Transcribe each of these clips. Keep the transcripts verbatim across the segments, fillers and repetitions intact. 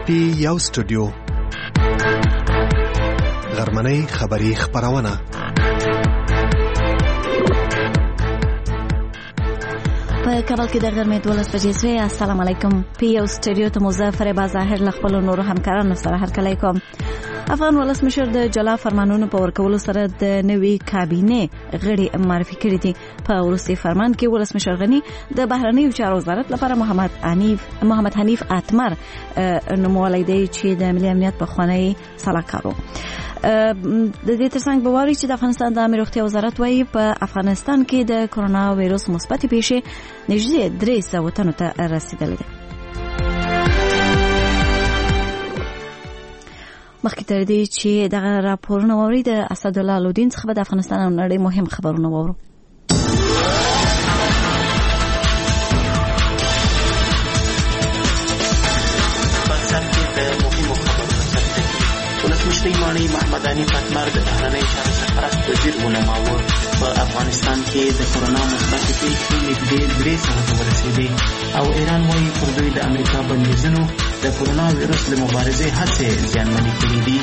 پی یو سټوډیو غرمنۍ خبری خبرونه په کابل کې د غرمې دولس بجې شوې. السلام علیکم. پی یو سټوډیو ته مظفر بازاهر له خپل نورو همکارانو سره هرکلی کوم. افغان ولسمشر د جلا فرمانونو په ورکولو سره د نوې کابینې غړي معرفي کړي دي. په وروستي فرمان کې ولسمشر غني د بهرنیو چارو وزارت لپاره محمد حنیف محمد حنیف اتمر نومولی دی چې د ملي امنیت په خوانی سلاکار وو. د دې ترڅنګ به وایي چې د افغانستان د عامه روغتیا وزارت وايي په افغانستان کې د کرونا وایروس مثبت پیښې نږدې درې سوه تنو ته رسیدلې ده. مخکې تر دې چې دغه راپورونه واوري د اسدالله لودین څخه د افغانستان او نړۍ مهم خبرونه واورو. ولسمشر مانی محمد حنیف اتمر د بهرنیو چارو سرپرست وزیر ونوماوه. په افغانستان کې د کرونا مثبت پیښې نږدې درې سوه ته ورسېدې او ایران وايي پر دوی د امریکا بندیزونو د کرونا وایروس له مبارزې هڅې زیانمنې کړې دي.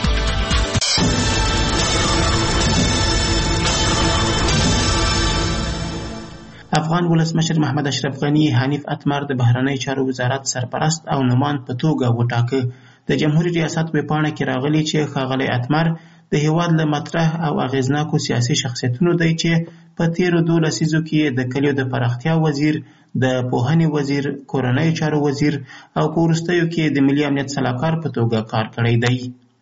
افغان ولسمشر محمد اشرف غني حنیف اتمر د بهرنیو چارو وزارت سرپرست او نوماند په توګه وټاکه. د جمهوریت ریاست په پاڼه کې راغلي چې ښاغلی اتمر د هیواد له مطرح او اغیزناکو سیاسي شخصیتونو دی چې په تیرو دوه لسیزو کې د کلیو د پراختیا وزیر، د پوهنې وزیر، کورنیو چارو وزیر او په وروستیو کې د ملي امنیت سلاکار په توګه کار کړی دی.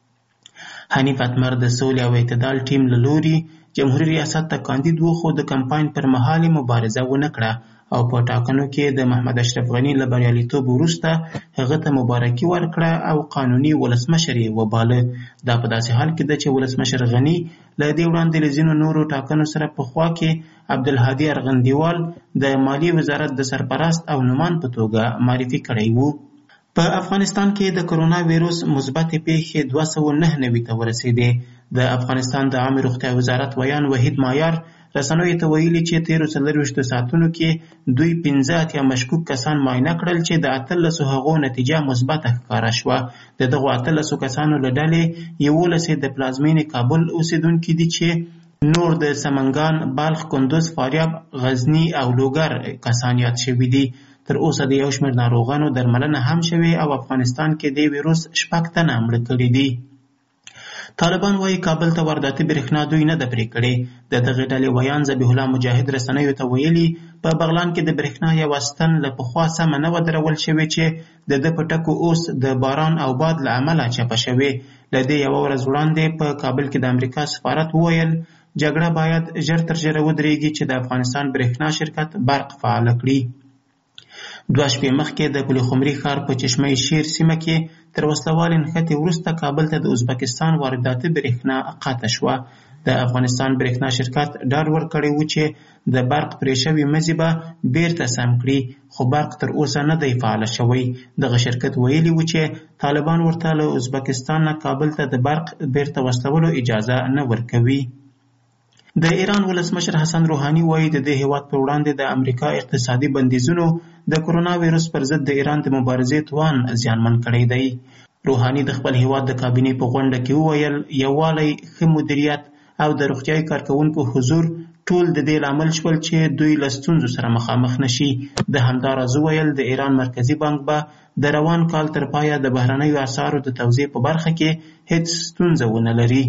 حنیف اتمر د سولې او اعتدال ټیم له لوري جمهوریت ریاست ته کاندید و، خو د کمپاین پر مهال مبارزه ونه کړه او په ټاکنو کې د محمد اشرف غني له بریالیتوب وروسته هغه ته مبارکي ورکړه او قانوني ولسمشر یې وباله. دا په داسې حال کې ده چې ولسمشر غني له دې وړاندې له ځینو نورو ټاکنو سره پخوا کې عبدالهادي ارغندیوال د مالیې وزارت د سرپرست او نوماند په توګه معرفي کړی و. په افغانستان کې د کرونا وایروس مثبت پیښې دوه سوه نهه نوي ته ورسېدې. د افغانستان د عامه روغتیا وزارت ویان وحید مایار رسنیو ته ویلي چې تیرو څلرویشتو ساعتونو کې دوی پنځه اتیا مشکوک کسان معاینه کړل چې د اتلسو هغو نتیجه مثبته ښکاره شوه. د دغو اتلسو کسانو له ډلې یولس د پلازمینې کابل اوسېدونکي دي چې نور د سمنګان، بلخ، کندوز، فاریاب، غزني او لوګر کسان یاد شوي دي. تر اوسه د یو شمېر ناروغانو درملنه هم شوې او افغانستان کې د ویروس شپږ تنه مړه کړي دي. طالبان وايي کابل ته وارداتي برېښنا دوی نه ده پرې کړې. د دغې ډلې ویان ذبیح الله مجاهد رسنیو ته ویلي په بغلان کې د برېښنا یوه ستن له پخوا سمه نه وه درول شوې چې د ده په ټکو اوس د باران او باد له امله چپه شوې. له دې یوه ورځ وړاندې په کابل کې د امریکا سفارت وویل جګړه باید ژر تر ژره ودرېږي چې د افغانستان برېښنا شرکت برق فعاله کړي. دوه شپې مخکې د پلخمري ښار په چشمه شیر سیمه کې تر وسلوالې نښتې وروسته کابل ته د ازبکستان وارداتي برېښنا قطع شوه. د افغانستان برېښنا شرکت ډاډ ورکړی و چې د برق پرې شوي مزي به بیرته سم کړي، خو برق تر اوسه نه دی فعاله شوی. دغه شرکت ویلي و چې طالبان ورته له ازبکستان نه کابل ته د برق بیرته وصلولو اجازه نه ورکوي. د ایران ولسمشر حسن روحاني وایي د دې هیواد پر وړاندې د امریکا اقتصادي بندیزونو د کرونا وایروس پر ضد د ایران د مبارزې توان زیانمن کړی دی. روحاني د خپل هیواد د کابینې په غونډه کې وویل یووالی، ښه مدیریت او د روغتیايي کارکوونکو حضور ټول د دې لامل شول چې دوی له ستونزو سره مخامخ نشي. د همدا راز وویل د ایران مرکزي بانک به د روان کال تر پایه د بهرنیو اسعارو د توزیع په برخه کې هیڅ ستونزه ونه لري.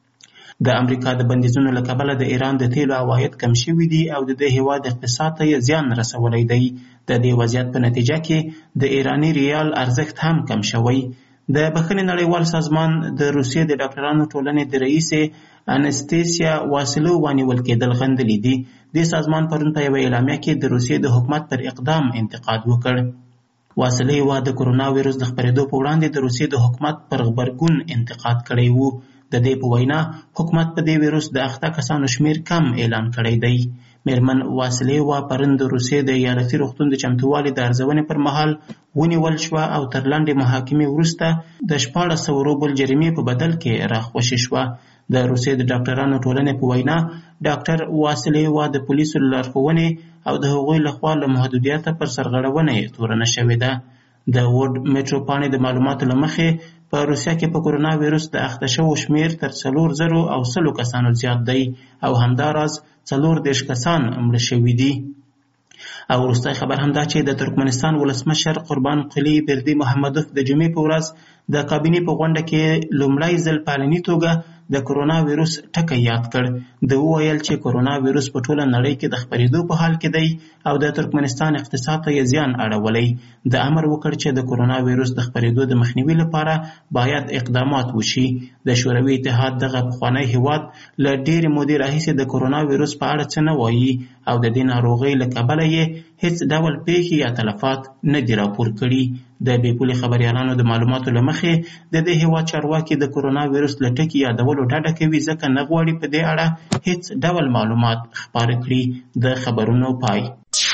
د امریکا د بندیزونو له کبله د ایران د تیلو عواید کم شوي دي او د دې هیواد اقتصاد ته یې زیان رسولی دی. د دې وضعیت په نتیجه کې د ایراني ریال ارزښت هم کم شوی. د بخښنې نړیوال سازمان د روسیې د ډاکټرانو ټولنې د رئیسې انستیسیا واسیلووا نیول کېدل غندلي دي. دې سازمان پرون په یوه اعلامیه کې د روسیې د حکومت پر اقدام انتقاد وکړ. واسیلووا د کرونا وایروس د خپرېدو په وړاندې د روسیې د حکومت پر غبرګون انتقاد کړی و. د دې په وینا حکومت په دې وایروس د اخته کسانو شمیر کم اعلان کړی دی. میرمن واسیلووا پرون د روسیې د ایالتي روغتون د چمتووالي د ارزونې پر مهال ونیول شوه او تر لنډې محاکمې وروسته د شپاړس سوه روبل جریمې په بدل کې راخوشي شوه. د روسیې د ډاکټرانو ټولنې په وینا ډاکټر واسیلووا د پولیسو لارښوونې او د هغوی لخوا له محدودیته پر سرغړونه یې تورنه شوې ده. د وډ میټرو پاڼې د معلوماتو له مخې په روسیا کې په کورونا ویروس د اخته شوو شمیر تر څلور زرو او سلو کسانو زیات دی او همداراز څلور دېرش کسان مړه شوي دي. او وروستی خبر همدا چې د ترکمنستان ولسمشر قربان قلی بردي محمدوف د جمعې په ورځ د کابینې په غونډه کې لومړی ځل په علني توګه د کورونا ویروس ټکی یاد کړ. د وویل چې کورونا ویروس په ټوله نړۍ کې د خپرېدو په حال کې دی او د ترکمنستان اقتصاد ته یې زیان اړولی. د امر وکړ چې د کورونا ویروس د خپرېدو د مخنیوي لپاره باید اقدامات وشي. د شوروي اتحاد دغه پخوانی هیواد له ډېرې مودې راهیسې د کورونا ویروس په اړه څه نه وایي او د دې ناروغۍ له کبله یې هیڅ ډول پیښې یا تلفات نه دي راپور کړي. د بېپولې خبریالانو د معلوماتو له مخې د دې هیواد چارواکي د کورونا ویروس له ټکي یادولو ډډه کوي ځکه نه غواړي په دې اړه هیڅ ډول معلومات خپاره کړي. د خبرونو پای.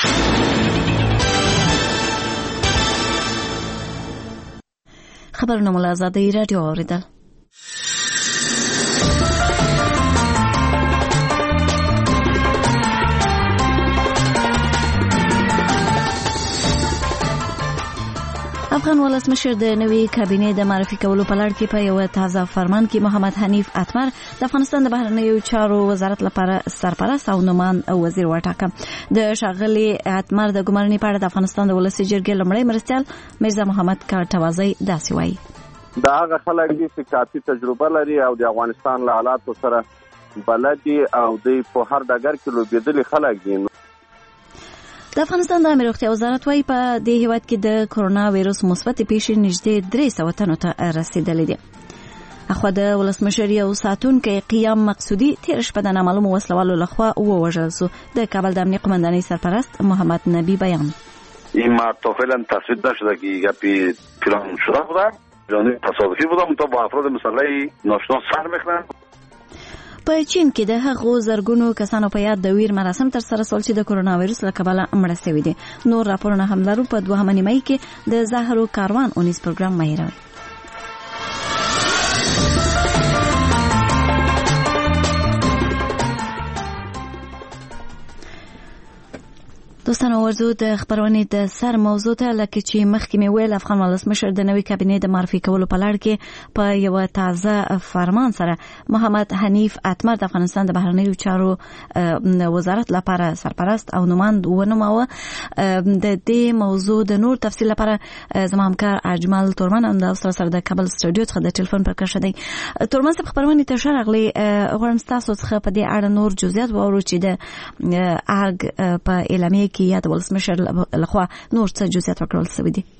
خبرونه مو له آزادۍ راډیو اورېدل. افغان ولسمشر د نوې کابینې د معرفي کولو په لړ کې په یو تازه فرمان کې محمد حنیف اتمر د افغانستان د بهرنیو چارو وزارت لپاره سرپرست او نومان وزیر وټاکه. د ښاغلي اتمر د ګمارنې په اړه د افغانستان د ولسي جرګې لومړی مرستیال میرزا محمد کاټوازی داسې وایي: دا هغه خلک دي چې کافي تجربه لري او د افغانستان له حالاتو سره بلد دي او دوی په هر ډګر کې لوبېدلي خلک دي. د افغانستان د عامه روغتیا وزارت وايي په دې هیواد کې د کورونا ویروس مثبت پیښې نږدې درې سوه تنو ته رسیدلې دي. اخوا د ولسمشر یو ساتونکی قیام مقصودی تیر شپه د نامعلومو وسلوالو لخوا ووژل شو. د کابل د امنیه قماندانۍ سرپرست محمد نبی بیان: این مرد فعلا تصویب نشده که گپی پلان شده بوده، پلان تصادفی بوده، منتها با افراد مسلح ناشنا سر میخورن. په چین کې د هغو زرګونو کسانو په یاد د ویر مراسم تر سره سول چې د کورونا ویروس له کبله مړه شوي دي. نور راپورونه هم لرو. په دوهمه نیمایي کې د زهرو کاروان اونیز پروګرام مهیروي. دوستانو ورزو د خبرونې د سر موضوع ته لکه چې مخکې مې ویل افغان ولسمشر د نوې کابینې د معرفي کولو په لړ کې په یو تازه فرمان سره محمد حنیف اتمر د افغانستان د بهرنیو چارو وزارت لپاره سرپرست او نوماند ونوماوه. د دې موضوع د نور تفصیل لپاره زما همکار اجمل تورمن هم د سره د کابل سټوډیو څخه د ټلیفون پر کښه دی. تورمن صاحب خبرونه ته شرغلي غواړم تاسو څخه په دې اړه نور جزئیات واورو چې د ارګ په اعلامیه یا د ولسمشر لخوا نور څه جزئیات ورکړل شوي دي.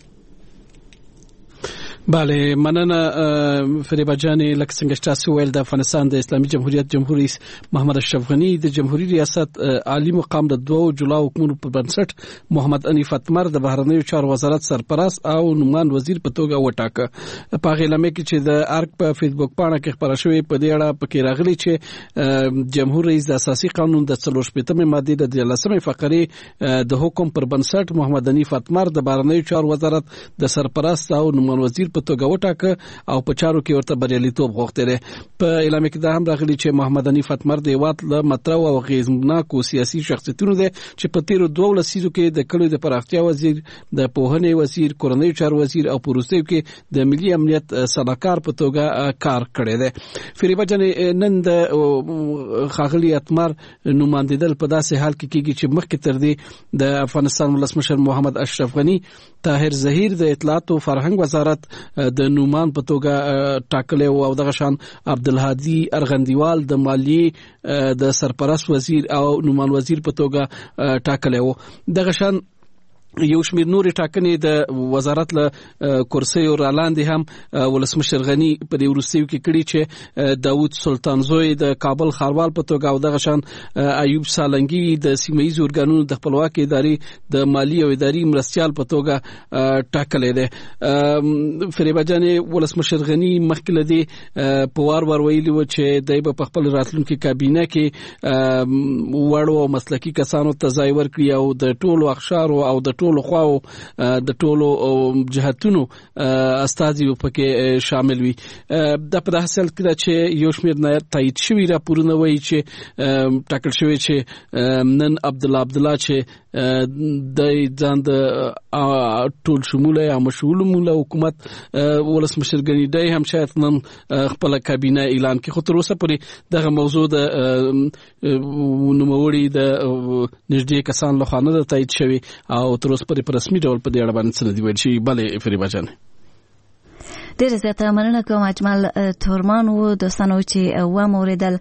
بله مننه فریبا جان. لکه څنګه چې تاسو ویل د افغانستان د اسلامي جمهوریت جمهور رئیس محمد اشرف غنی د جمهوریت ریاست عالی مقام د دوه جولا حکومت په بنسټ محمد حنیف اتمر د بهرنیو چارو وزارت سرپرست او نومان وزیر په توګه وټاکه. په غیلمه کې چې د ارګ په فیسبوک پاڼه کې خبره شوې په دې اړه پکې راغلي چې جمهور رئیس د اساسي قانون د څلور شپږمې ماده د دولسمې فقرې د حکم پر بنسټ محمد حنیف اتمر د بهرنیو چارو وزارت د سرپرست او نومان وزیر په توګه وټاکه او په چارو کې ورته بریالیتوب غوښتل دي. په اعلامیه کې دا هم راغلي چې محمد حنیف اتمر د هیواد له مطرح او غیرمناکو سیاسي شخصیتونو دي چې په تیرو دوه لسیزو کې د کلیو د پراختیا وزیر، د پوهنې وزیر، کورنیو چارو وزیر او پروستیو کې د ملي امنیت صلاحکار په توګه کار کړی دی. فریبا جان نن د خاغلی اتمر نوماندیدل په داسې حال کې کېږي چې مخکې تر دې د افغانستان ولسمشر محمد اشرف غنی طاهر ظهیر د اطلاعات او فرهنګ وزارت د نومان په توګه ټاکلی او دغه شان عبدالهادي ارغندیوال د مالیې د سرپرست وزیر او نومان وزیر په توګه ټاکلی و. دغه شان یو شمیر نورې ټاکنې د وزارت له کرسیو را لاندې هم ولسمشر غنی په دې وروستیو کې کړي چې داود سلطانزوی د کابل ښاروال په توګه او دغه شان ایوب سالنګي د سیمه ییزو ارګانونو د خپلواکۍ ادارې د مالی او اداري مرستیال په توګه ټاکلی دی. فریبا جانې ولسمشر غنی مخکې له دې په وار وار ویلي و چې دی به په خپل راتلونکي کابینه کې وړو او مسلکي کسانو ته ځای ورکړي او د ټولو اقشارو او د ټولو خواو د ټولو جهاتونو استازي پکې شامل وي. د په حاصل کې چې یو شمېر نه تایید شوی راپورونه وایي چې ټاکل شوی چې نن عبد الله عبد الله چې د ځان د ټول شموله یا مشغول مولا حکومت ولسمشر ګڼي دی هم شاید نن خپل کابینه اعلان کړي، خو تر اوسه پورې دغه موضوع د نوموړي د نږدې کسان له خوا نه تایید شوی او تر اوسه پورې په رسمي ډول په دې اړه باندې څه نه دي ویل شوي. بلې فریبا جان ډېر زیاته مننه کوم اجمل تورمان و دوستانو چې و موریدل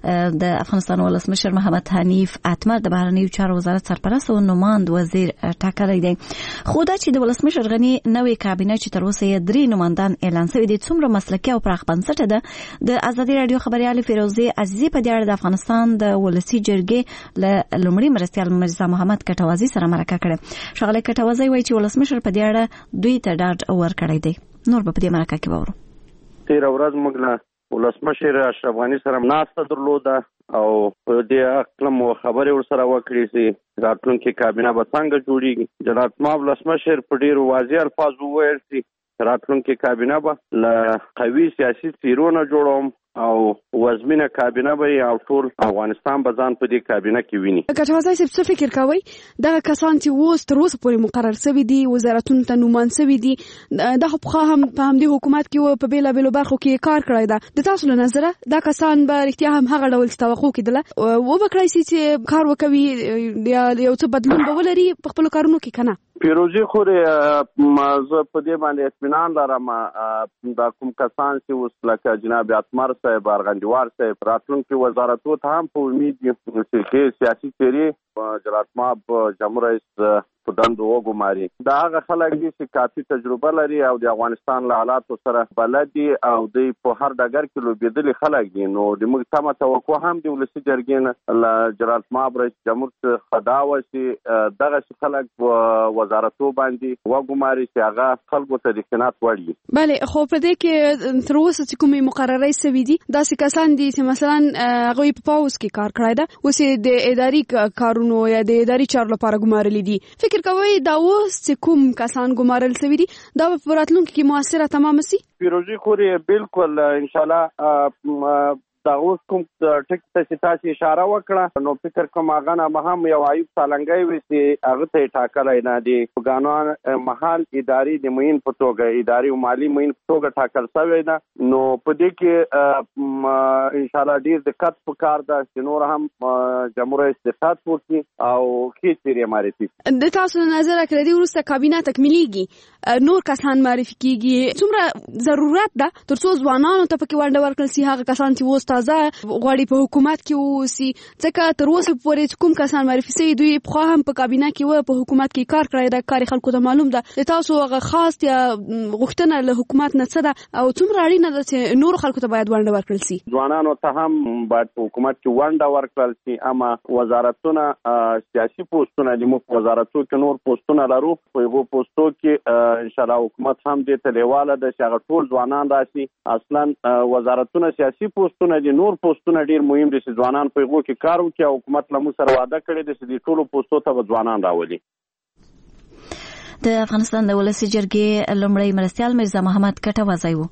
د افغانستان ولسمشر محمد حنیف اتمر د بهرنیو چارو وزارت سرپرست او نماند وزیر ټاکلی دی. خو دا چې د ولسمشر غني نوې کابینه چې تر اوسه یې درې نمایندان اعلان شوي دي څومره مسلکي او پراخ بنسټه ده، د ازادي رادیو خبريالې فیروزه عزیزی په دې اړه د افغانستان د ولسی جرګې له لومړي مرستیال مرزا محمد کټوازی سره مرکه کړې. شغله کټوازی وایي چې ولسمشر په دې اړه دوی ته ډاډ ورکړی دی. نور په دې مرکه کې وورو. تیر ورځ موږ له ولسمشر اشرف غني سره ناسته درلوده او په دې اقلم خبرې ورسره وکړې چې راتلونکي کابینه به څنګه جوړیږي. جناب ما ولسمشر په ډېر واضح الفاظ وویل چې راتلونکي کابینه به له قوي سیاسي څیرونه جوړوم او وزمینه کابینه به او ټول افغانستان به ځان په دې کابینه کې ویني. کټوازی صاحب څه فکر کوي دا کسان چې اوس تر اوسه پورې مقرر شوي دي، وزارتونو ته نومان شوي دي، دا خو پخوا هم په همدې حکومت کې په بېلابېلو برخو کې کار کړی ده، د تاسو له نظره دا کسان به رښتیا هم هغه ډول چې توقع کېدله وبه کړی شي چې کار وکوي یا یو څه بدلون به ولري په خپلو کارونو کې که نه؟ پیروزی خورې زه په دې باندې اطمینان لرم دا کوم کسان چې اوس لکه جناب اتمر صاحب، ارغندوار صاحب، راتلونکي وزارتونو ته هم په امید دي چې سیاسي څیرې جناب ماب جمهور رئیس په دندو وګماري. دا هغه خلک دي چې کافي تجربه لري او د افغانستان له حالاتو سره بلد دي او دوی په هر ډګر کې لوبېدلي خلک دي. نو د موږ تمه توقع هم د ولسي جرګې نه له جناب ماب رئیس جمهور څخه دا وه چې دغسې خلک په وزارتو باندې وګماري چې هغه خلکو ته د قناعت وړ وي. بلې خو په دې کې تر اوسه چې کومې مقررې شوي دي داسې کسان دي چې مثلا هغوی په پاوز کې کار کړی ده، اوس یې د اداري کارونو یا د اداري چارو لپاره ګمارلي دي. فکر کوي دا اوس چې کوم کسان ګمارل شوي دي دا په راتلونکي کې موثره تمام شي؟ پیروزی خورې بالکل انشاءالله دا اوس کوم ټکي ته چې تاسو اشاره وکړه نو فکر کوم هغه نه هم یو عیب سالنګي وي چې هغه ته ټاکلی نه دی. قانون محل اداري د معین په توګه اداري او مالی معین په توګه ټاکل شوی ده. نو په دې کې انشاءالله ډیر دقت پکار ده چې نور هم جمهور رئیس دقت وکړي او ښې څیرې معرفي کړي. د تاسو نظر کړه دې وروسته کابینه تکمیلیږي، نور کسان معرفي کیږي، څومره ضرورت ده ترڅو ځوانانو ته پکې ونډه ورکړل شي هغه کسان چې اوس تازه غواړي په حکومت کې اوسي؟ ځکه تر اوسه پورې کوم کسان معرفي شوي دوی پخوا هم په کابینه کې وه، په حکومت کې کار کړی ده، کار خلکو ته معلوم ده. د تاسو هغه خاص یا غوښتنه له حکومت نه څه ده او څومره اړینه ده چې نورو خلکو ته باید ونډه ورکړل شي؟ ځوانانو ته هم باید په حکومت کې ونډه ورکړل شي. اما وزارتونه سیاسي پوسټونه دي، موږ په وزارتو کې نور پوسټونه لرو، په هغو پوسټو کې انشاءالله حکومت هم دې ته لیواله ده چې هغه ټول ځوانان راشي. اصلا وزارتونه سیاسي پوسټونه دي، نور پوسټونه ډیر مهم دي چې ځوانان په هغو کې کار وکړي او حکومت له موږ سره وعده کړې ده چې دې ټولو پوسټو ته به ځوانان راولي. د افغانستان د ولسی جرګې لومړی مرستیال مرزا محمد کټوازی و.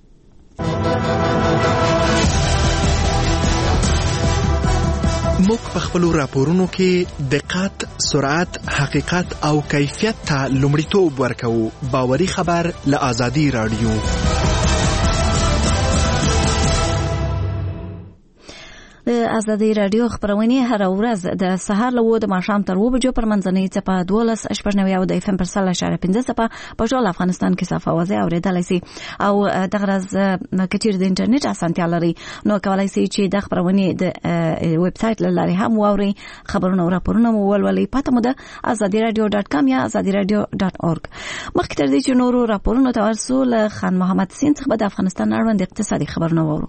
موږ په خپلو راپورونو کې دقت، سرعت، حقیقت او کیفیت ته لومړیتوب ورکوو. باوري خبر له آزادي رادیو. د ازادي رادیو خبرونه هر ورځ د سهار له و د ماښام تر و بجو پر منځنۍ څپه دولس شپږ نوي او د اف ام پر سل اشاره پنځه څپه په ټول افغانستان کې صفه وځي اوریدلای شي او دغه ورځ کچیر د انټرنیټ اسانتیا لري نو کولای شي چې د خبرونه د ویب سټ لاري هم ووري خبرونه او راپورونه مو ولولي پته مو د ازادي رادیو ډاټ کام یا ازادي رادیو ډاټ اورګ. مخکې تر دې چې نورو راپورونه تاسو له خان محمد سین څخه د افغانستان اړوند اقتصادي خبرونه وورو.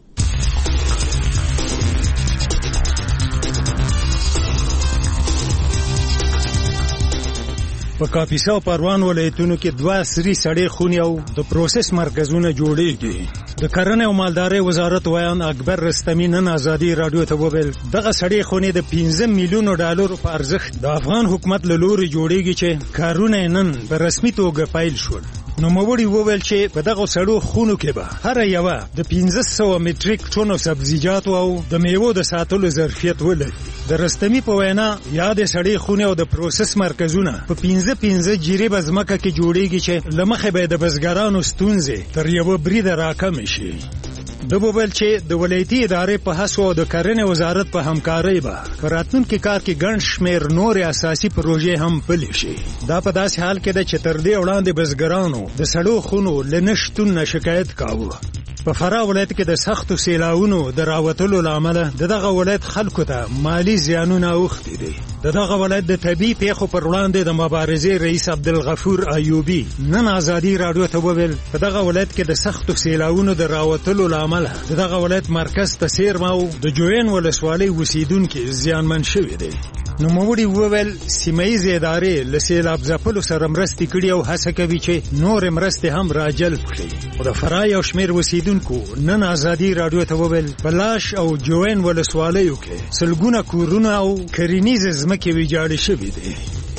په کاپیسا او پروان ولایتونو کې دوه سری سړې خونې او د پروسس مرکزونه جوړېږي. د کرنې او مالدارۍ وزارت ویان اکبر رستمی نن ازادي رادیو ته وویل دغه سړی خونې د پنځه میلیونو ډالرو په ارزښت د افغان حکومت له لوري جوړیږي چې کارونه نن په رسمي توګه پیل شول. نو موړي وویل چې په دغه سړو خونو کې به هر یوه د پنځه سوه مټریک ټنو سبزیجات او د میوو د ساتلو ظرفیت ولري. د رستمی په وینا یاد سړې خونې او د پروسس مرکزونه په پنځه پنځه جریبه ځمکه کې جوړیږي چې له مخې به د بزګرانو ستونزې تر یوه بریده راکمې شي. د وویل چې د ولایتي ادارې په هڅو او د کرنې وزارت په همکارۍ به په راتلونکي کال کې ګڼ شمېر نورې اساسي پروژې هم پلي شي. دا په داسې حال کې ده چې تر دې وړاندې بزګرانو د سړو خونو له نه شتون نه شکایت کاوه. په فراه ولایت کې د سختو سیلاونو د راوتلو له امله د دغه ولایت خلکو ته مالي زیانونه اوښتي دي. د دغه ولایت د طبیعي پیښو پر وړاندې د مبارزې رئیس عبدالغفور ایوبي نن ازادي راډیو ته وویل په دغه ولایت کې د سختو سیلاونو د راوتلو له امله د دغه ولایت مرکز ته څیرمه او د جوین ولسوالۍ اوسیدونکي زیانمن شوي دي. نوموړي وویل سیمه ییزې ادارې له سیلاب ځپلو سره مرستې کړي او هڅه کوي چې نورې مرستې هم راجلب کړي. خو د فراه یو شمېر اوسیدونکو نن ازادي راډیو ته وویل په لاش او جوین ولسوالیو کې سلګونه کورونه او کرنیزې ځمکې ویجاړې شوي دي.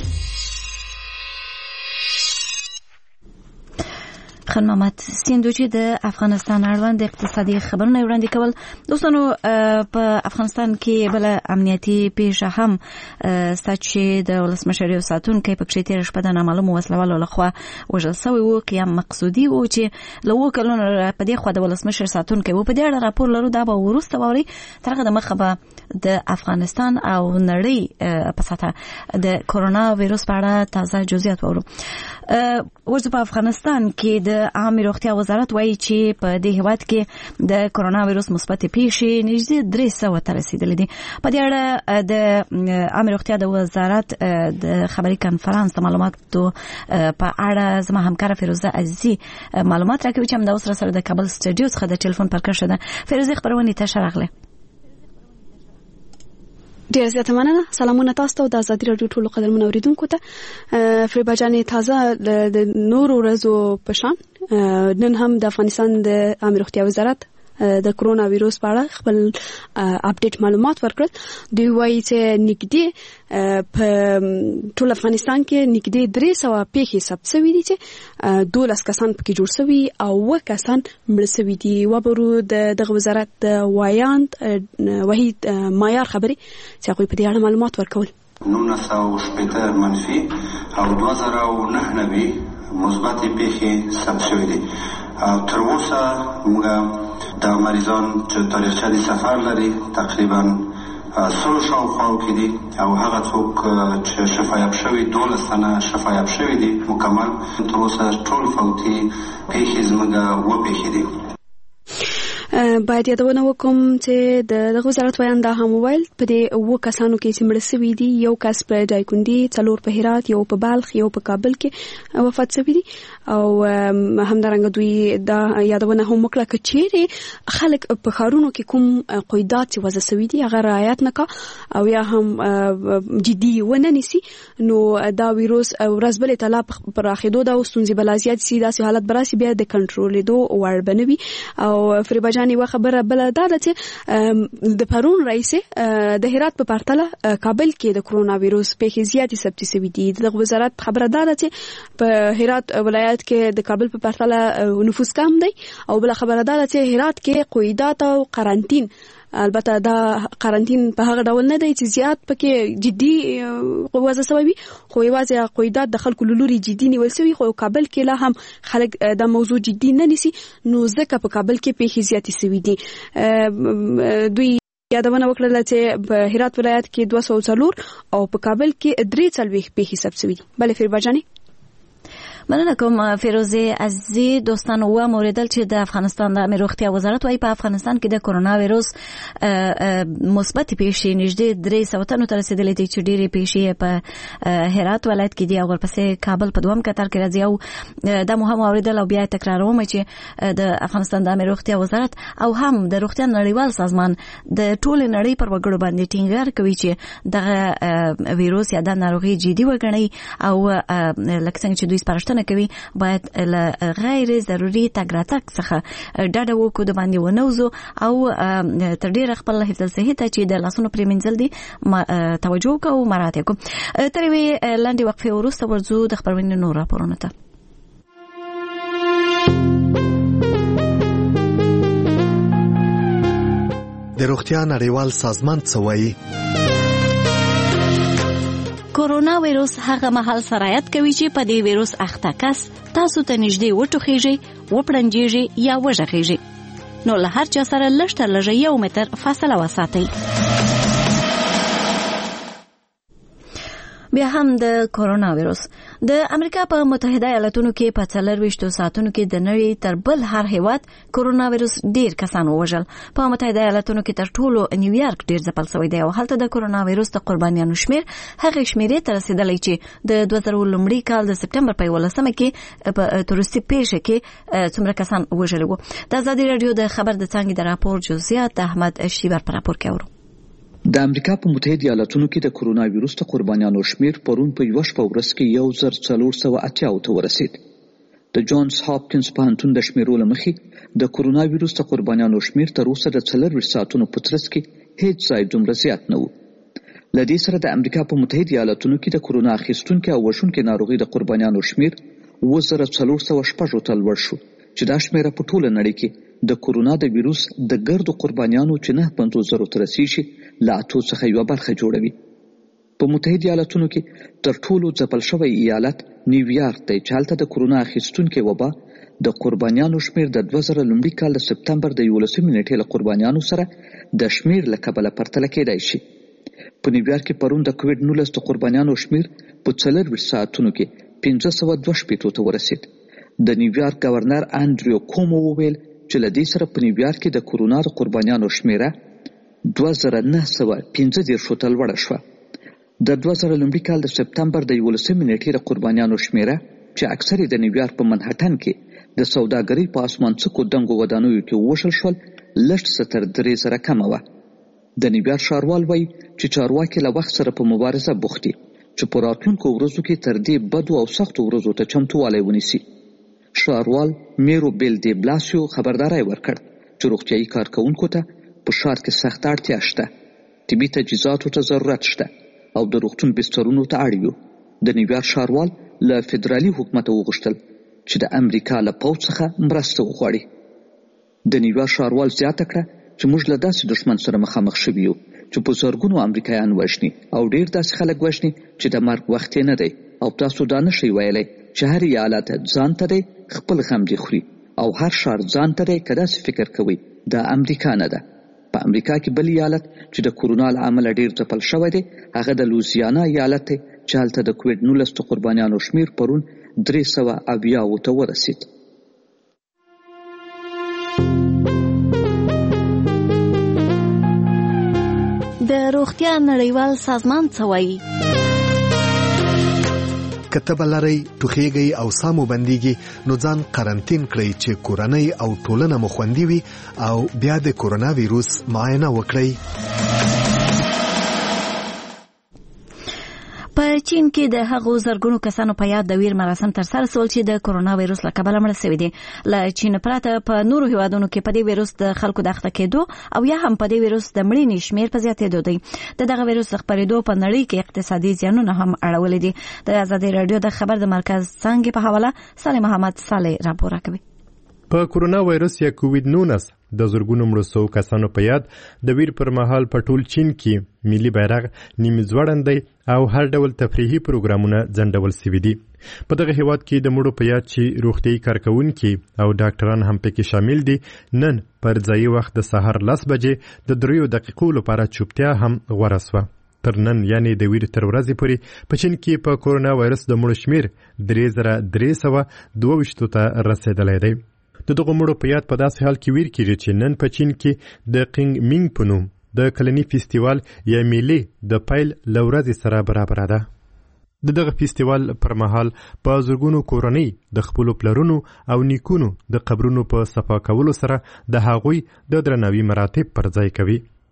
خان محمد سیندوجي د افغانستان اړوند اقتصادي خبرونه وړاندې کول. دوستانو په افغانستان کې بل امنیتي پیښه هم ستا چې د ولسمشر یو ساتونکی پکې تېره شپه د نامعلومو وسلوالو لخوا وژل سوی و، قیام مقصودي و چې له اووه کلونو په دې خوا د ولسمشر ساتونکی و. په دې اړه راپور لرو، دا به وروسته واورئ. تر هغه دمخه به د افغانستان او نړۍ په سطحه د کرونا ویروس په اړه تازه جزئیات واورو. اوس په افغانستان کې د عامه روغتیا وزارت وایي چې په دې هیواد کې د کرونا ویروس مثبت پیښې نږدې درې سوه ته رسیدلې دي. په دې اړه د عامه روغتیا د وزارت د خبري کنفرانس د معلوماتو په اړه زما همکار فیروزه عزیزي معلومات راکوي چې همدا اوس سره د کابل سټډیو څخه د ټلیفون پر کرښه ده. فیروزه خبرونه ته راغله. ډیر زیاته مننه. سلامونه تاسو ته د ازادي راډیو ټولو قدرمن اوریدونکو ته. فریبا جانې تازه د نور ورځو په شان نن هم د افغانستان د عامه روغتیا وزارت د کرونا ویروس په اړه خپل اپډیټ معلومات ورکړل. دوی وایي چې نږدې په ټول افغانستان کې نږدې درې سوه پیښې ثبت شوي دي چې دولس کسان پکې جوړ شوي او اووه کسان مړه شوي دي. وبرو د دغه وزارت د وایاند وحید معیار خبرې چې هغوی په دې اړه معلومات ورکول. نولس سوه شپېته منفي او دوه زره او نهه نوي مثبتې پیښې ثبت شوي دي. تر اوسه موږ د مریضان چې تاریخچه د سفر لري تقریبا سلو شاوخواو کې دي او هغه څوک چې شفایاب شوي دولس تنه شفایاب شوي دي مکمل. تر اوسه ټول فوتي پیښې زموږ اووه پیښې دي. باید یادونه وکړم چې د دغه وزارت ویان دا هم وویل په دې اووه کسانو کې چې مړه شوي دي یو کس په دایکنډي، څلور په هرات، یو په بلخ، یو په کابل کې وفات شوي دي. او همدارنګه دوی دا یادونه هم وکړه که چیرې خلک په ښارونو کې کوم قیودات چې وضع شوي دي هغه رعایت نه کا او یا هم جدي ونه نیسي نو دا ویروس ورځ بلې ته لا پراخېدو دا ستونزې به لا زیات سي، داسې حالت به راسي بیا د کنټرولېدو وړ به نه وي. او فریبا جان یوه خبره بله دا ده چې د پرون راهیسې د هرات په پرتله کابل کې د کرونا ویروس پیښې زیاتې ثبت شوي دي. دغه وزارت خبره دا ده چې په هرات ولایت کې د کابل په پرتله نفوس کم دی او بل خبره دا ده چې هرات کې قیودات او قرنطین، البته دا قرنطین په هغه ډول نه دی چې زیات پکې جدي وضع شوی خو یوازې قیودات د خلکو له لوري جدي نیول شوي. خو کابل کې لا هم خلک دا موضوع جدي نه نیسي نو ځکه په کابل کې پیښې زیاتې شوي دي. دوی یادونه وکړله چې په هرات ولایت کې دوه سوه څلور او په کابل کې درې څلوېښت پیښې ثبت شوي دي. بله فریبا جانې مننه کوم فیروزه عزیزي. دوستانو و موریدل چې د افغانستان د عامه روغتیا وزارت وايي په افغانستان کې د کرونا ویروس مثبت پیښې نږدې درې سوه تنو ته رسیدلې دي چې ډېرې پیښې په هرات ولایت کې دي او ورپسې کابل په دوم کتار کې راځي. او دا مهم اوریدل او بیا تکراروم چې د افغانستان د عامه روغتیا وزارت او هم د روغتیا نړیوال سازمان د ټول نړۍ پر وګړو باندې ټینګار کوي چې دغه ویروس یا د ناروغي جدي وګڼي او لکه څنګه چې دوی سپارښتنه بخښنه کوي باید له غیر ضروري تګ راتګ څخه ډډه وکړو، د باندې ونوزو او تر ډیره خپل حفظ الصحې ته چې د لاسونو پرېمنځل دي توجه وکړو او مراعات وکړو. تر یوې لنډې وقفې وروسته ورځو د خپرونې نور راپورونو ته. د روغتیا نړیوال سازمان څه وایي؟ کورونا وایروس هغه مهال سرایت کوي چې په دې وایروس اخته کس تاسو ته نږدې وټوخیږي، وپړنجیږي یا وژغیږي. نو له هر چا سره لږ تر لږه یو متر فاصله وساتئ. بیا هم د کورونا وایروس د امریکا په متحده ایالاتونو کې په څلرويشتو ساعتونو کې د نړۍ تر بل هر هیواد کورونا وایروس ډیر کسان ووژل. په متحده ایالاتونو کې تر ټولو نیویارک ډیر ځپل شوی دی او هلته د کورونا وایروس د قربانیانو شمیر هغه شمیرې ته رسیدلی چې د دوه زره لومړي کال د سپټمبر په یولسمه کې په تورستي پیښه کې څومره کسان وژل وو. د ازادي رادیو د خبر د څانګې د راپور جزئیات احمد شیبر پر راپور کې اورو. د امریکا په متحده ایالاتونو کې د کورونا وایروس د قربانیانو شمیر پرون په یو شپه ورځ کې یو زر څلور سوه اتیا ته ورسید. د جونز هاپکینز پوهنتون د شمیرو له مخې د کورونا وایروس د قربانیانو شمیر تر اوسه د څلرویشت ساعتونو په ترڅ کې هیڅ ځای دومره زیات نه و. له دې سره د امریکا په متحده ایالاتونو کې د کورونا اخیستونکو او وژونکو ناروغۍ د قربانیانو شمیر اووه زره څلور سوه شپږ ته لوړ شو چې دا شمیره په ټوله نړۍ کې د کورونا د ویروس د ګردو قربانیانو چې نه پنځوس زرو ته رسیږي له اتو څخه یوه برخه جوړوي. په متحده ایالاتونو کې تر ټولو ځپل شوی ایالت نیویارک دی چې هلته د کورونا اخیستونکو وبا د قربانیانو شمیر د دوه زره لومړي کال د سپټمبر د یولسمې نیټې له قربانیانو سره د شمیر له کبله پرتله کېدای شي. په نیویارک کې پرون د کووډ نولس د قربانیانو شمیر په څلرویشت ساعتونو کې پنځه سوه دوه شپېتو ته ورسید. د نیویارک گورنر انډریو کومو وویل چې له دې سره په نیویارک کې د کورونا د قربانیانو شمیره دوه زره نه سوه پنځه دېرشو ته لوړه شوه. د دوه زره لومړي کال د سپټمبر د یولسمې نیټې د قربانیانو شمیره چې اکثر یې د نیویارک په منهټن کې د سوداګرۍ په اسمانڅکو دنګو ودانیو کې ووژل شول لږ څه تر درې زره کمه وه. د نیویارک ښاروال وایي چې چارواکي له وخت سره په مبارزه بوخت دي چې په راتلونکو ورځو کې تر دې بدو او سختو ورځو ته چمتووالی ونیسي. ښاروال میرو بیل دی بلاسیو خبرداری ورکړ چې روغتیایي کارکوونکو ته په ښار کې سخته اړتیا شته، طبي تجهیزاتو ته ضرورت شته او د روغتون بسترونو ته اړ یو. د نیویارک ښاروال له فدرالي حکومته وغوښتل چې د امریکا له پوځ څخه مرسته وغواړي. د نیویارک ښاروال زیاته کړه چې موږ له داسې دښمن سره مخامخ شوي یو چې په زرګونو امریکایان وژني او ډیر داسې خلک وژني چې د مرګ وخت یې نه دی او تاسو دا نشئ ویلی چې هر ایالت ځان ته دی خپل غم دی خوري او هر ښار ځان ته دی که داسې فکر کوئ دا امریکا نه ده. په امریکا کې بل ایالت چې د کورونا له امله ډیر ځپل شوی دی هغه د لوزیانا ایالت دی چې هلته د کووډ نولس د قربانیانو شمیر پرون درې سوه اویاوو ته ورسید. د روغتیا نړیوال سازمان څه وایي؟ که تبه لرئ، ټوخیږئ او ساه مو بندیږي نو ځان قرنطین کړئ چې کورنۍ او ټولنه مو خوندي وي او بیا د کورونا ویروس معاینه وکړئ. په چین کې د هغو زرګونو کسانو په یاد د ویر مراسم ترسره شول چې د کورونا وایروس له کبله مړه شوي دي. له چین پرته په نورو هیوادونو کې په دې وایروس د خلکو د اخته کېدو او یا هم په دې وایروس د مړینې شمیر په زیاتېدو دی. د دغه وایروس د خپرېدو په نړۍ کې اقتصادي زیانونه هم اړولي دي. د ازادي رادیو د خبر د مرکز څانګې په حواله صالح محمد صالح راپور کوي. په کورونا وایروس یا کووډ نولس د زرګونو مړو سوو کسانو په یاد د ویر پر مهال په ټول چین کې ملي بیرغ نیم ځوړندی او هر ډول تفریحي پروګرامونه ځنډول سوي دي. په دغه هیواد کې د مړو په یاد چې روغتیایي کارکوونکي او ډاکټران هم پکې شامل دي نن پر ځایي وخت د سهار لس بجې د دریو دقیقو لپاره چوپتیا هم غوره سوه. تر نن یعنی د ویر تر ورځې پورې په چین کې په کورونا وایرس د مړو شمیر درې زره درې سوه دوه ویشتو ته رسېدلی دی. د دغو مړو په یاد په داسې حال کې ویر کېږي چې نن په چین کې د قینګ مینګ په نوم د کلني فیستیوال یا میلې د پیل له ورځې سره برابره ده. د دغه فیستیوال پر مهال په زرګونو کورنۍ د خپلو پلرونو او نیکونو د قبرونو په صفا کولو سره د هغوی د درناوي مراتب پر ځای کوي.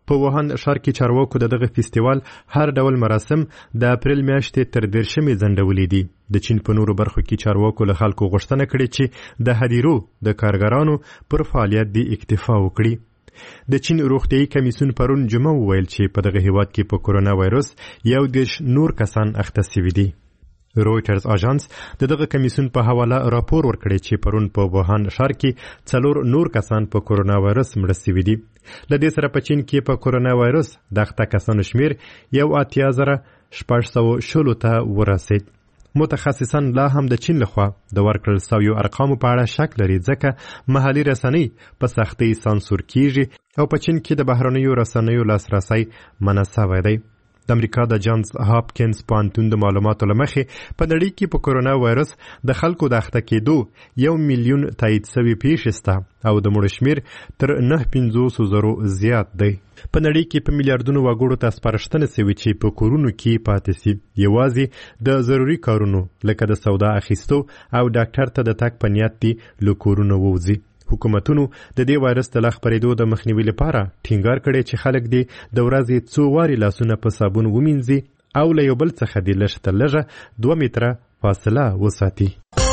په ووهان ښار کې چارواکو د دغه فیستیوال هر ډول مراسم د اپریل میاشتې تر دېرشمې ځنډولي دي. د چین په نورو برخو کې چارواکو له خلکو غوښتنه کړې چې د هدیرو د کارګرانو پر فعالیت دې اکتفا وکړي. د چین روغتیايي کمیسیون پرون جمعه وویل چې په دغه هیواد کې په کورونا وایرس یو دېرش نور کسان اخته سوي دي. رویټرز اژانس د دغه کمیسیون په حواله راپور ورکړی چې پرون په ووهان ښار کې څلور نور کسان په کورونا وایرس مړه سوي دي. له دې سره په چین کې په کورونا وایرس د اخته کسانو شمیر یو اتیا زره شپږ سوه شلو ته ورسید. متخصصان لا هم د چین لخوا د ورکړل سویو ارقامو په اړه شک لري ځکه محلي رسنۍ په سختۍ سانسور کیږي او په چین کې د بهرنیو رسنیو لاسرسی منع سوی دی. د امریکا د جانز هاپکینز پوهنتون د معلوماتو له مخې په نړۍ کې په کورونا وایرس د خلکو د اخته کېدو یو میلیون تایید سوي پیښې شته او د مړو شمیر تر نهه پنځوسو زرو زیات دی. په نړۍ کې په میلیارډونو وګړو ته سپارښتنه سوي چې په کورونو کې پاتې سي، یوازې د ضروري کارونو لکه د سودا اخیستو او ډاکټر ته د تګ په نیت دي له کورونو ووځي. حکومتونو د دې وایرس د لا خپرېدو د مخنیوي لپاره ټینګار کړی چې خلک دې د ورځې څو وارې لاسونه په صابون ومینځي او له یو بل څخه دې لږ تر لږه دوه متره فاصله وساتي.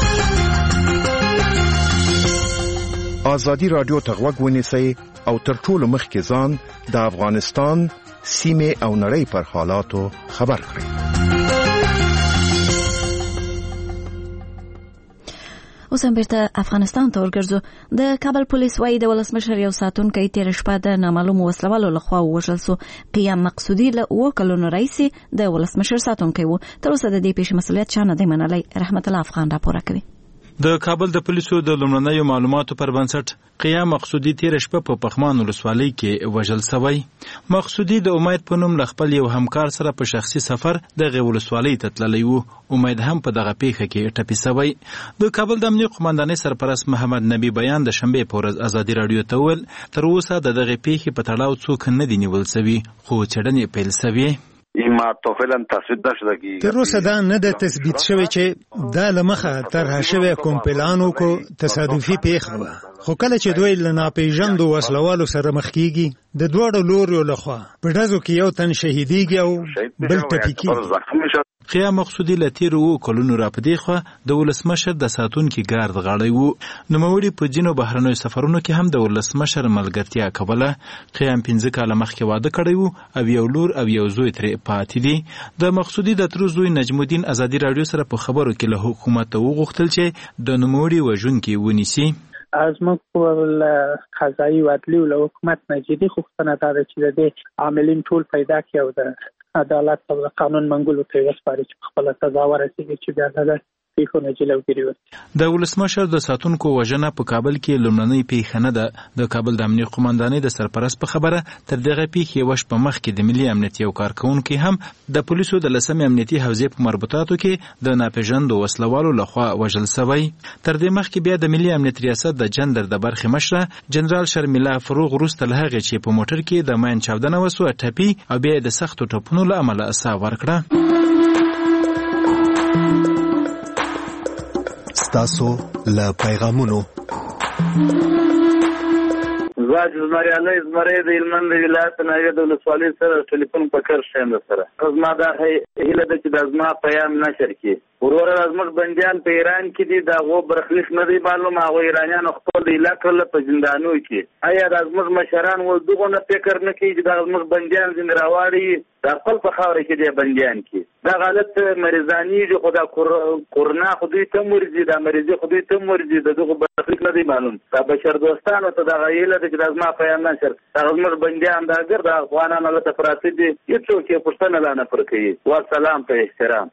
ازادي راډیو ته غوږ ونیسئ او تر ټولو مخکې ځان د افغانستان سیمې او نړۍ پر حالاتو خبر کړئ. اوس هم بیرته افغانستان ته ورګرځو. د کابل پولیس وايي د ولسمشر یو ساتونکی تېره شپه د نامعلومو وسلوالو لخوا ووژل سو. قیام مقصودي له اووه کلونو راهیسې د ولسمشر ساتونکی و. تر اوسه د دې پیښې مسؤلیت چا نه دی منلی. رحمت الله افغان راپور کوي. د کابل د پولیسو د لومړنیو معلوماتو پر بنسټ قیام مقصودي تېره شپه په پخمان ولسوالۍ کې وژل سوی. مقصودي د امید په نوم له خپل یو همکار سره په شخصي سفر دغه ولسوالۍ ته تللی و. امید هم په دغه پیښه کې ټپي سوی. د کابل د امنیه قومندانۍ سرپرست محمد نبی بیان د شنبې په ورځ ازادي راډیو ته وویل تر اوسه د دغه پیښې په تړاو څوک نه دي نیول سوي، خو څېړنې پیل سوې. تر اوسه دا نه ده تثبیت شوی چې دا له مخه طرحه شوی کوم پلان وکړو تصادفي پیښه وه، خو کله چې دوی له ناپېژاندو وسلوالو سره مخ کېږي د دواړو لوریو لخوا په ډزو کې یو تن شهیدېږي او بل ټپي کېږي. قیام مقصودي له تېرو اووه کلونو راپدې خوا د ولسمشر د ساتونکي ګارد غړی و. نوموړي په ځینو بهرنیو سفرونو کې هم د ولسمشر ملګرتیا کوله. قیام پنځه کاله مخکې واده کړی و او یو لور او یو زوی ترې پاتې دي. د مقصودي د ترو زوی نجم الدین ازادي راډیو سره په خبرو کې له حکومته وغوښتل چې د نوموړي وژونکي ونیسي. از ما قضایی و عدلی و حکومت نجدی خوختنه داره چې د دې عاملین ټول پیدا کړي او د عدالت او قانون منګولو ته وسپاري چې خپل سزا ورسیږي چې د عدالت پیښو نه جلوګیري وکړي. د ولسمشر د ساتونکو وژنه په کابل کې لومړنۍ پیښه نه ده. د کابل د امنیه قومندانۍ د سرپرست په خبره تر دغه پیښې یوه شپه مخکې د ملي امنیت یو کارکوونکی هم د پولیسو د لسمې امنیتي حوزې په مربوطاتو کې د ناپېژاندو وسلوالو لخوا وژل سوی. تر دې مخکې بیا د ملي امنیت ریاست د جندر د برخې مشره جنرال شرمیلا فروغ وروسته له هغې چې په موټر کې د ماین چاودنه وسوه ټپي او بیا د سختو ټپونو له امله ساه ورکړه. ستاسو له پیغامونو زاج زمریانه زمری د هلمند ولایت ناوې د ولسوالۍ سره ټلیفون په کار شیم سره زما دا هیله ده چې د زما پیام نشر کړي. وروره زموږ بندیان په ایران کې دي د هغو برخلیک نه دی معلوم. هغه ایرانیانو خپل علاقه په زندانو کې آیا د زموږ مشران ول دغه نه فکر نه کوي چې د زموږ بندیان زنده راوړي د خپل په خاورې کې د بندیان کې دا غلط مریضانی جو خدا کورنا خودی ته مرزي د مریضي خودی ته مرزي دغه برخلیک نه دی معلوم. دا بشر دوستانو ته د غیله د چې زما پیام نشر د زموږ بندیان دا ګر د افغانانو له تفراطي دي هیڅوک یې پښتنه لا نه پر کوي. والسلام په احترام.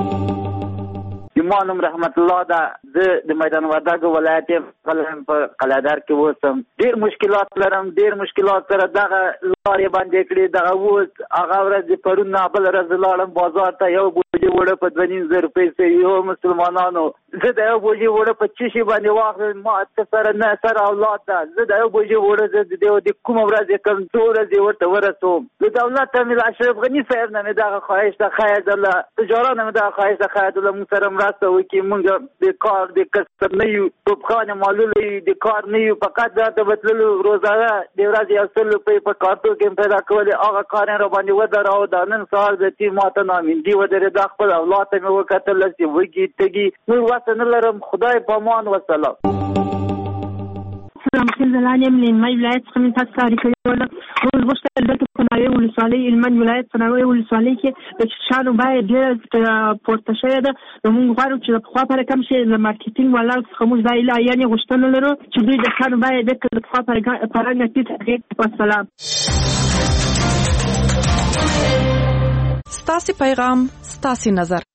جمعانم رحمت الله دا د میدان وردګ ولایت قلم په قلادار کې وسم ډیر مشکلات لرم ډیر مشکلات سره دغه لارې باندې کړې دغه وس هغه ورځ پرون بل ورځ لاړم بازار ته یو بوجي وړه په دوه نیم زره پیسې یو مسلمانانو زه د یو بوجي وړه په چی شي باندې واخلم ما سره نه سره اولاد ده زه د یو بوجي وړه زه د کوم ورځ کوم څو ورځې ورته ورسوم د دولت امیر اشرف غنی صاحب نه دغه خواهش ده خیر الله تجارت نه دغه خواهش ده خیر الله محترم راته وکي مونږ د کار د کسب نه یو توپخانه معلول د کار نه یو فقط دا ته بتللو روزانه د ورځې اصل په په کارتو کې پیدا کولې هغه کار را باندې ودراو دا نن سهار د تی ماته نامیندي ودرېده خپل اولاد ته مې وکتل چې وږي تږي نور وسه نه لرم خدای په امان وسلام. سلام زلان یم له مې ولایت څخه من تاسو کاری کړی ولا موږ غوښتل دلته کومه ولسوالۍ علمن ولایت څنګه ولسوالۍ کې د شانو باید ډېر پورته شوی ده نو موږ غواړو چې په خوا پر کم شي د مارکیټینګ ولا څخه موږ دا اله یعنی غوښتل لرو چې دوی د شانو باید د خوا پر پرانګ تیته والسلام. ستاسو پیغام ستاسو نظر